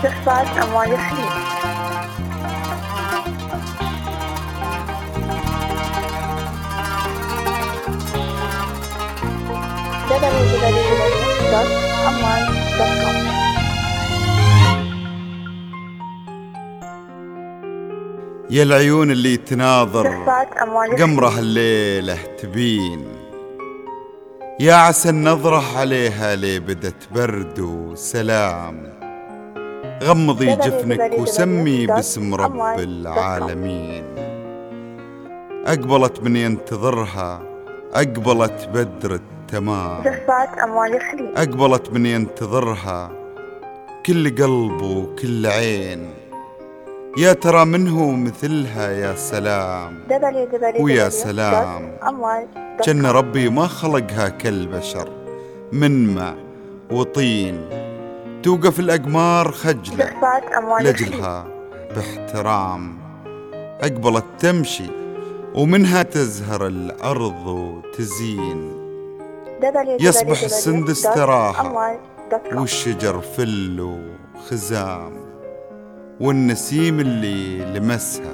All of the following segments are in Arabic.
استخراج أموال الخليج. www.amwal.com. يا العيون اللي تناظر استخراج أموال قمره الليلة تبين، يا عسى النظرة عليها لي بدت برد وسلام، غمضي جفنك وسمي باسم رب العالمين. أقبلت من ينتظرها، أقبلت بدر التمام، استخراج أموال الخليج. أقبلت من ينتظرها كل قلب وكل عين، يا ترى منه مثلها يا سلام ويا سلام. جن ربي ما خلقها كالبشر من ماء وطين، توقف الأقمار خجلة لجلها باحترام، أقبلت تمشي ومنها تزهر الأرض وتزين، يصبح السندس تراها والشجر فل وخزام، والنسيم اللي لمسها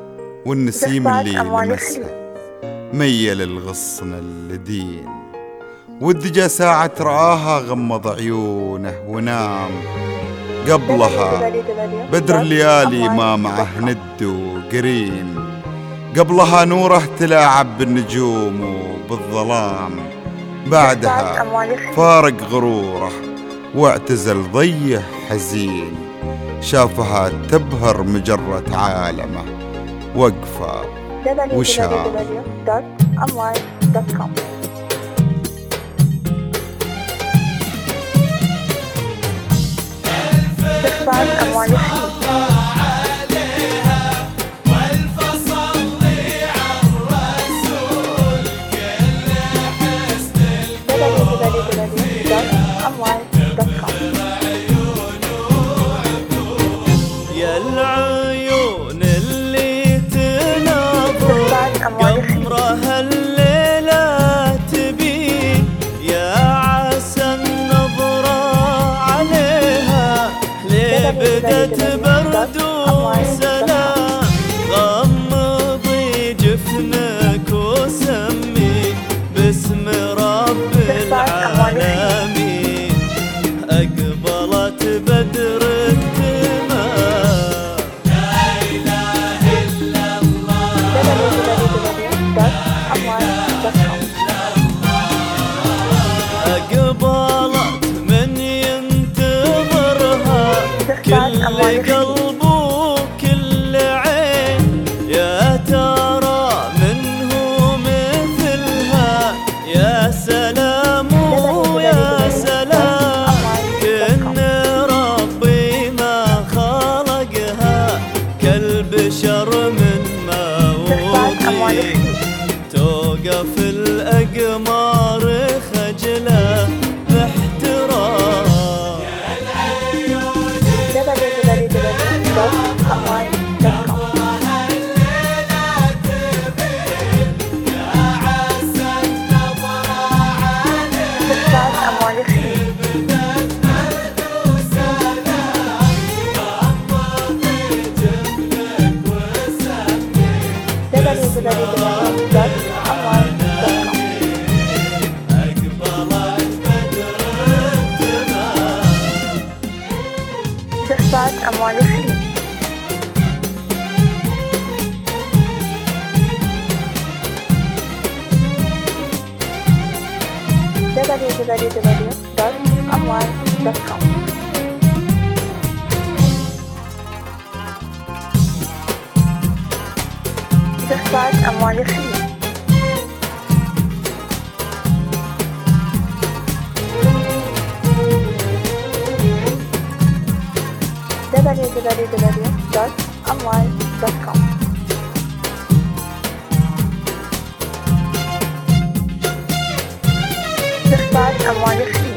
ميل الغصن اللدين، والدجى ساعة رآها غمض عيونه ونام، قبلها بدر الليالي ما معه ند وقرين، قبلها نوره تلاعب بالنجوم وبالظلام، بعدها فارق غروره واعتزل ضيه حزين، شافها تبهر مجرة عالمه وقفة وشاف. www.amwal.com. استخراج أموال الخليج. www.amwal.com. يا العيون اللي تناظر قمرها الليلة تبين، يا عسى النظرة عليها ليه بدت برد وسلام، غمضي جفنك وسمي باسم رب العالمين، أقبلت بدر التمام، لا إله إلا الله www.amwal.com. أقبلت من ينتظرها كل قلب وكل عين، يا ترى منه مثلها يا سلام ويا سلام، كن ربي ما خلقها كالبشر من ما وضي، توقف الأقمار خجلة باحترام. www.amwal.com. استخراج أموال الخليج. www.amwal.com. استخراج أموال الخليج. www.amwal.com. استخراج أموال الخليج. www.amwal.com. استخراج أموال الخليج.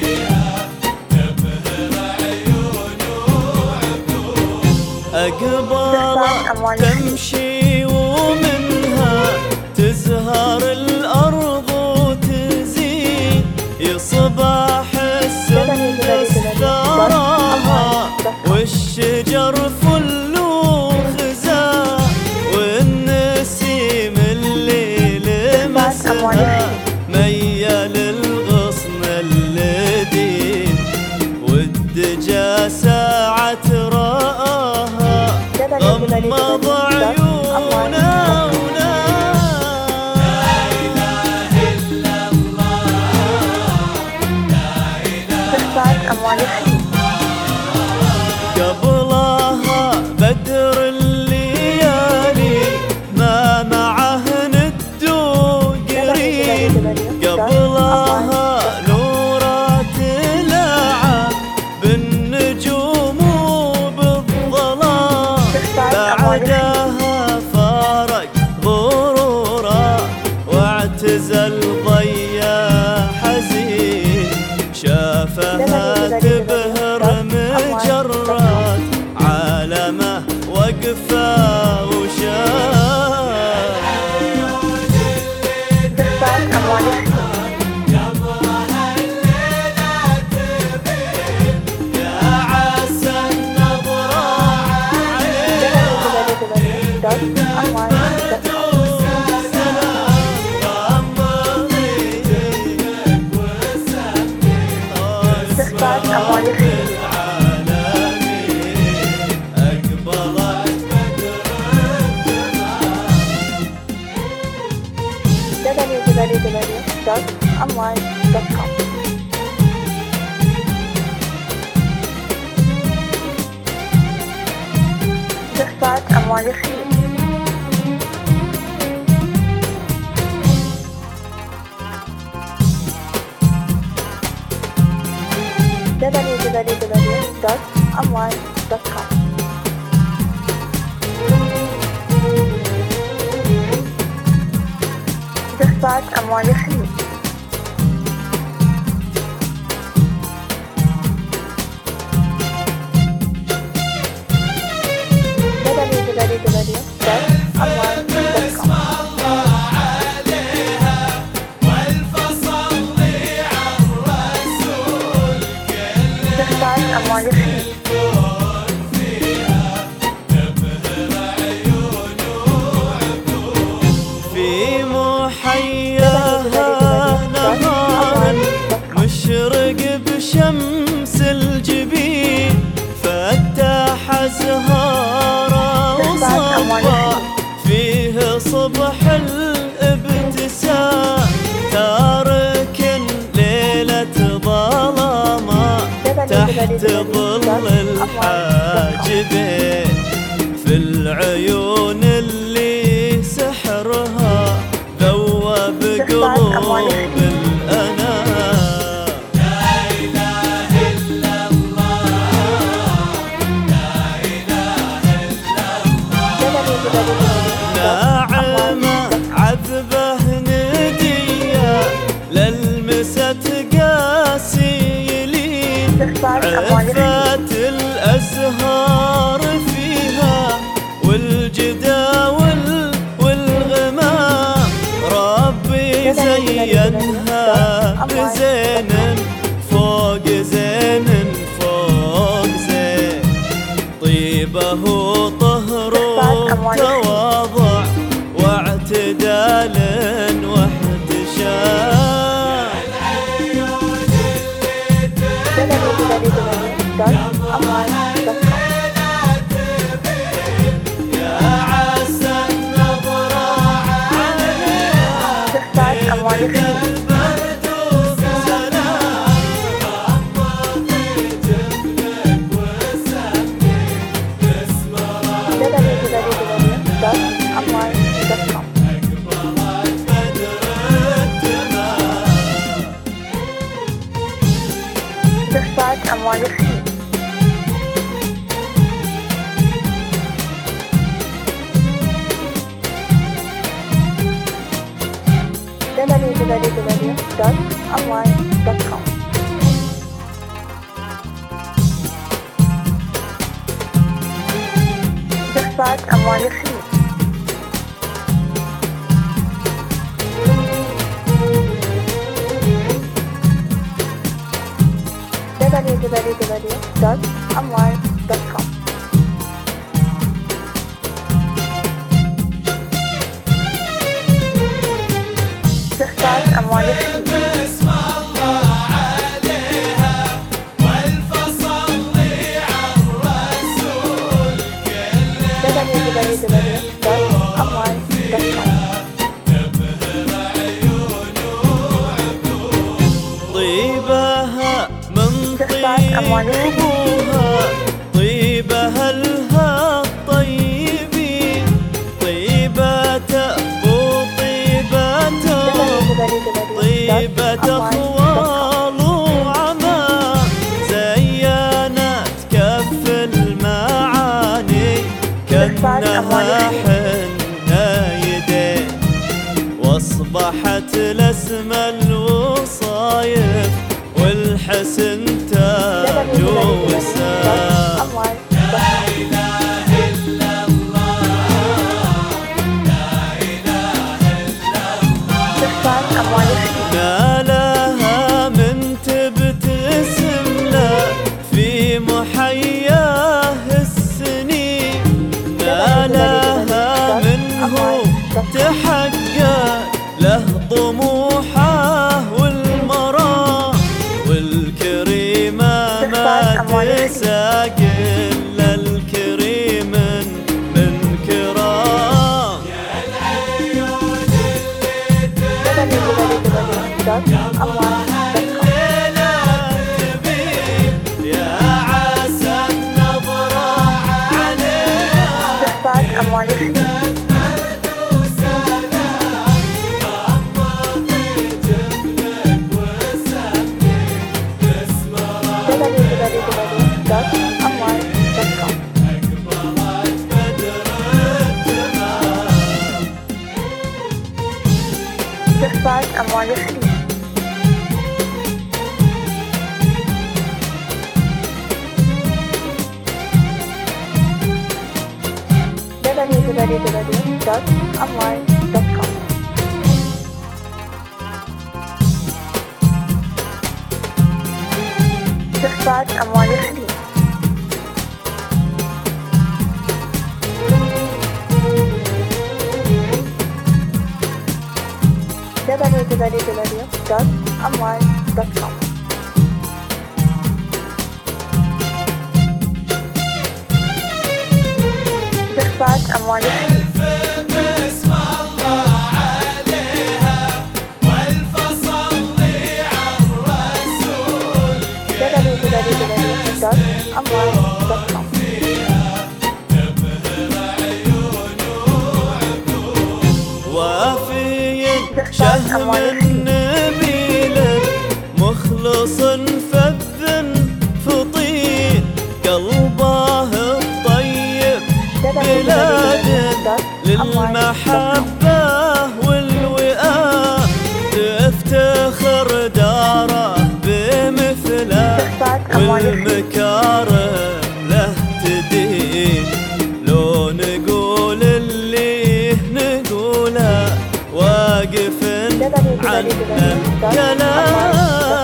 www.amwal.com. أقبلت قبلة تمشي ومنها تزهر الأرض وتزين، يصبح السندس ثراها والشجر فل وخزان، والنسيم الليل مسها ميل الغصن اللذيذ، والدجى ساعة رآها غمض عيونه ونام. لا إله إلا الله، لا إله قبلها بدر الليالي ما معه ند وقرين، قبلها نورات لعب بالنجوم وبالظلام، بعدها فارق غرورا واعتزل ضيا حزين، شافها تبهر مجرات عالمه وقفه وشاف. قبلها الليلة تبين، يا عسى النظرة www.online.com. جسات أموال الخير. www.online.com. جسات أموال الخير. www.online.com. جسات أموال الخير. في محياها نهار مشرق بشمس الجبين، فتح أزهاره وصفى فيه صبح الابتسام، تارك ليلة ظلامة تحت ظل الحاجبين، في العيون اللي سحرها ذوب قلوب الأنام. لا إله إلا الله، لا إله إلا الله. ناعمة عذبه ندية للمست قاسي يلين، عفت الأزهار فيها والجداول والغمام، ربي زينها بزين فوق زين فوق زين، طيبه طهر وتواضع واعتدال واحتشام. www.online.com. يا عسى النظرة عليها جسات أموال الخير. برد وسلام، www.online.com. جسات أموال الخير. www.online.com. استخفاف أموال الخليج. www.amwal.com. استخفاف أموال الخليج. بسم الله عليها والفصل عالرسول www.amwal.com. طيبها من استخفاف أموال الخليج. طيبها طيبها لها الطيبين طيبة أبو طيبة طيبة أخوال وعمام زينت كف المعاني كأنها حنة يدين واصبحت لاسم الوصايف والحسن تاج وسام لا إله إلا الله لا إله إلا الله استخفاف أموال الخليج. نالها من تبتسم له في محياه السنين نالها منه تحقق له طموحه والمرام والكريمة ما تساق إلا الكريم من كرام www.amwal.com. يا عسى النظرة عليها استخفاف أموال الخليج. www.amwal.com. استخفاف أموال الخليج. www.amwal.com. استخفاف أموال الخليج. www.amwal.com. استخفاف أموال الخليج. بسم الله عليها والفصل عالرسول www.amwal.com. وافي شهم النبيل مخلص فذ فطين قلبه الطيب بلاد للمحبة والوئام تفتخر داره بمثله والمكارم له تدين لو نقول اللي نقوله واقف عنه كلام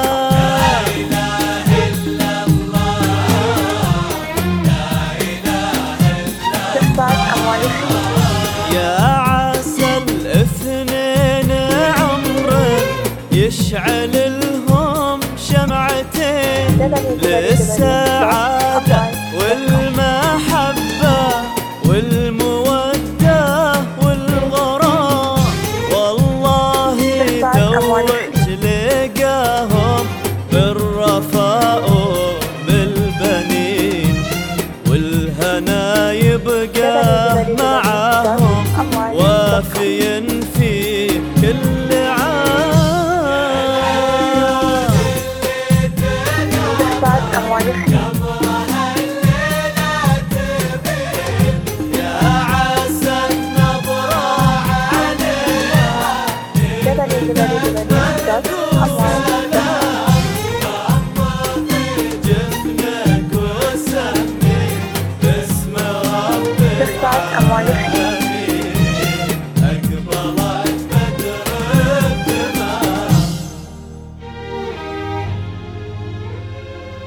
استخفاف أموال الخليج. يا عسى الاثنين عمره يشعل لهم شمعتين للسعادة والمحبة والمودة والغرام والله توج لقاهم بالرفاء بالبنين والهنا يبقى معاهم وافي في كل عام استخفاف أموال الخليج. يا عسى النظرة عليها www.amwal.com. جفنك وسمي باسم ربك استخفاف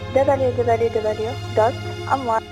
www.amwal